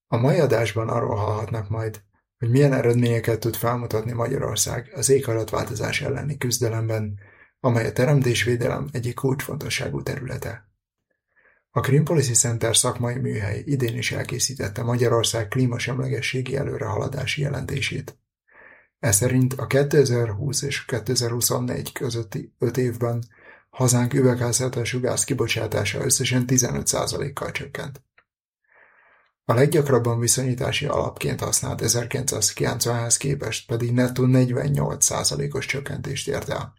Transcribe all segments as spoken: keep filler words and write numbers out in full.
A mai adásban arról hallhatnak majd, hogy milyen eredményeket tud felmutatni Magyarország az éghajlatváltozás elleni küzdelemben, amely a teremtésvédelem egyik kulcsfontosságú területe. A Green Policy Center szakmai műhely idén is elkészítette Magyarország klímasemlegességi előrehaladási jelentését. Ez szerint a kétezer-húsz és kétezer-huszonnégy közötti öt évben hazánk üvegházhatású gáz kibocsátása összesen tizenöt százalékkal csökkent. A leggyakrabban viszonyítási alapként használt ezerkilencszázkilencvenhez képest pedig nettó negyvennyolc százalékos csökkentést ért el.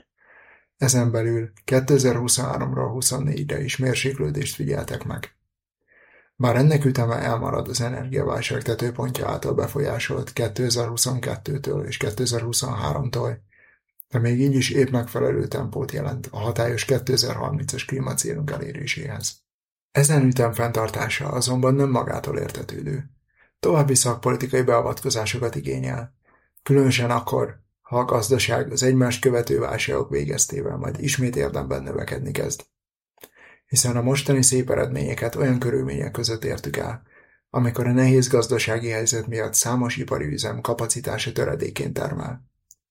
Ezen belül kétezer-huszonháromról huszonnégyre is mérséklődést figyeltek meg. Bár ennek üteme elmarad az energiaválság tetőpontja által befolyásolt kétezer-huszonkettőtől és kétezer-huszonháromtól, de még így is épp megfelelő tempót jelent a hatályos kétezer-harmincas klímacélunk eléréséhez. Ezen ütem fenntartása azonban nem magától értetődő. További szakpolitikai beavatkozásokat igényel, különösen akkor, ha a gazdaság az egymást követő válságok végeztével majd ismét érdemben növekedni kezd. Hiszen a mostani szép eredményeket olyan körülmények között értük el, amikor a nehéz gazdasági helyzet miatt számos ipari üzem kapacitása töredékén termel.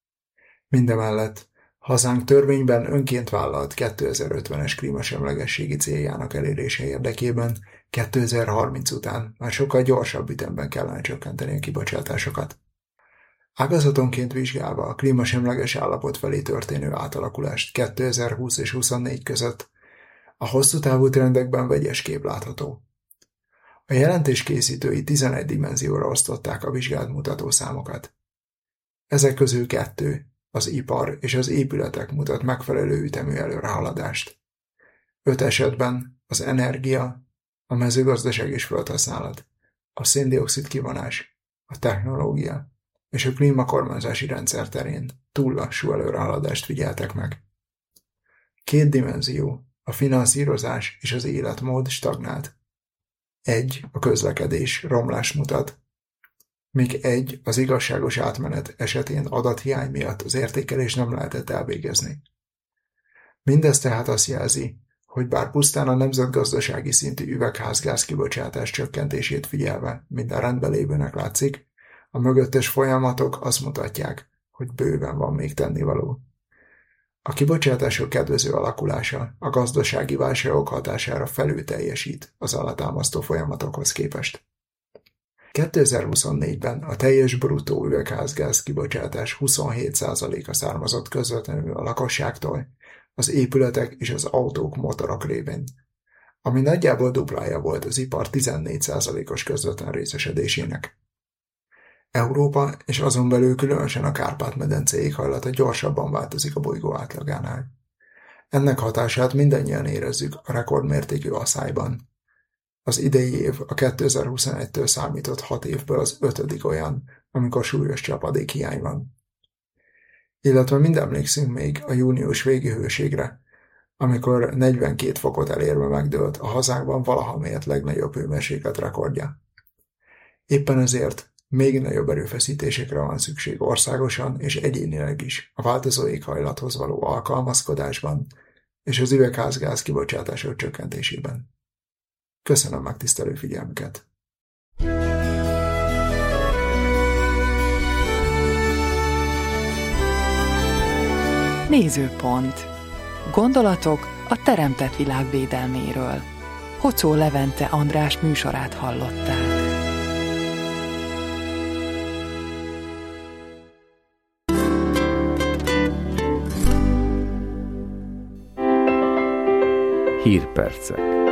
Mindemellett hazánk törvényben önként vállalt kétezer-ötvenes klímasemlegességi céljának elérése érdekében kétezer-harminc után már sokkal gyorsabb ütemben kellene csökkenteni a kibocsátásokat. Ágazatonként vizsgálva a klímasemleges állapot felé történő átalakulást kétezer-húsz és huszonnégy között a hosszú távú trendekben vegyes kép látható. A jelentés készítői tizenegy dimenzióra osztották a vizsgált mutatószámokat. Ezek közül kettő, az ipar és az épületek mutat megfelelő ütemű előrehaladást. Öt esetben az energia, a mezőgazdaság és földhasználat, a szén-dioxid kivonás, a technológia és a klímakormányzási rendszer terén túl lassú előrehaladást figyeltek meg. Két dimenzió, a finanszírozás és az életmód stagnált. Egy, a közlekedés romlást mutat, míg egy, az igazságos átmenet esetén adathiány miatt az értékelés nem lehetett elvégezni. Mindez tehát azt jelzi, hogy bár pusztán a nemzetgazdasági szintű üvegházgáz kibocsátás csökkentését figyelve minden rendben lévőnek látszik, a mögöttes folyamatok azt mutatják, hogy bőven van még tennivaló. A kibocsátások kedvező alakulása a gazdasági válságok hatására felül teljesít az alátámasztó folyamatokhoz képest. kétezer-huszonnégyben a teljes bruttó üvegházgáz kibocsátás huszonhét százaléka származott közvetlenül a lakosságtól, az épületek és az autók motorok révén, ami nagyjából duplája volt az ipar tizennégy százalékos közvetlen részesedésének. Európa és azon belül különösen a Kárpát-medence éghajlata gyorsabban változik a bolygó átlagánál. Ennek hatását mindannyian érezzük a rekordmértékű aszályban. Az idei év a kétezer-huszonegytől számított hat évből az ötödik olyan, amikor súlyos csapadékhiány van. Illetve mind emlékszünk még a június végi hőségre, amikor negyvenkét fokot elérve megdőlt a hazánkban valaha mért legnagyobb hőmérséklet rekordja. Éppen ezért még nagyobb erőfeszítésekre van szükség országosan és egyénileg is a változó éghajlathoz való alkalmazkodásban és az üvegházgáz kibocsátások csökkentésében. Köszönöm megtisztelő figyelmüket! Nézőpont. Gondolatok a teremtett világ védelméről. Hocó Levente András műsorát hallották. Hírpercek.